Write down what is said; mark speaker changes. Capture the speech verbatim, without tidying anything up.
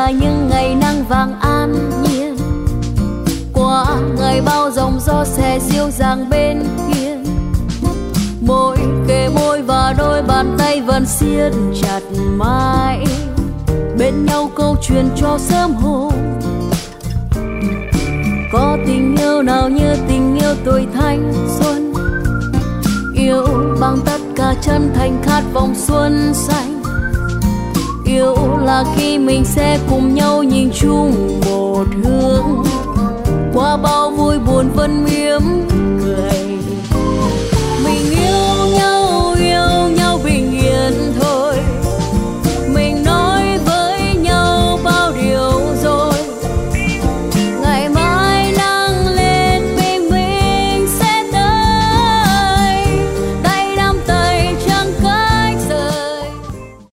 Speaker 1: là những ngày nắng vàng an nhiên, qua ngày bao dòng gió xe dịu dàng bên hiên. Môi kề môi và đôi bàn tay vẫn siết chặt mãi, bên nhau câu chuyện cho sớm hôm. Có tình yêu nào như tình yêu tuổi thanh xuân, yêu bằng tất cả chân thành khát vọng xuân xanh. Yêu là khi mình sẽ cùng nhau nhìn chung một hướng, qua bao vui buồn vẫn miếm